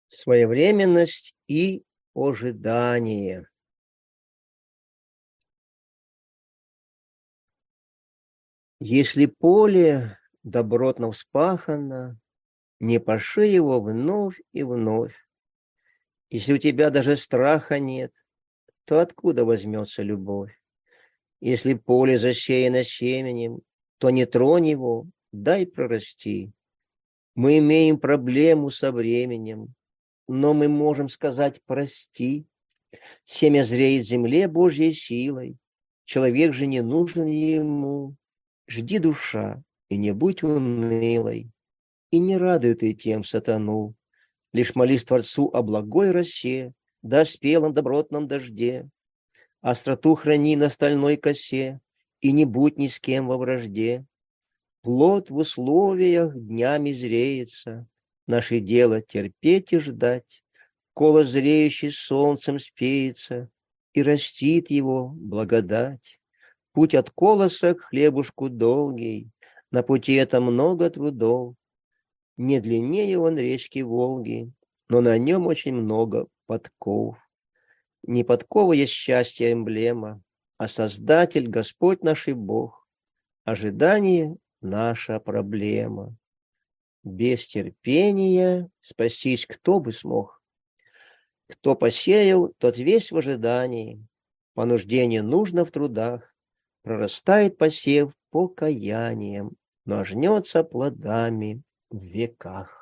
Своевременность и ожидание. Если поле добротно вспахано, не паши его вновь и вновь. Если у тебя даже страха нет, то откуда возьмется любовь? Если поле засеяно семенем, то не тронь его, дай прорасти. Мы имеем проблему со временем, но мы можем сказать «прости». Семя зреет в земле Божьей силой, человек же не нужен ему. Жди, душа, и не будь унылой, и не радуй ты тем сатану. Лишь молись Творцу о благой росе, да спелом добротном дожде. Остроту храни на стальной косе, и не будь ни с кем во вражде. Плод в условиях днями зреется, наше дело терпеть и ждать. Колос зреющий солнцем спеется, и растит его благодать. Путь от колоса к хлебушку долгий, на пути это много трудов. Не длиннее он речки Волги, но на нем очень много подков. Не подкова есть счастье эмблема, а Создатель, Господь наш и Бог. Ожидание — наша проблема. Без терпения спастись кто бы смог? Кто посеял, тот весь в ожидании. Понуждение нужно в трудах. Прорастает посев покаянием, но жнется плодами в веках.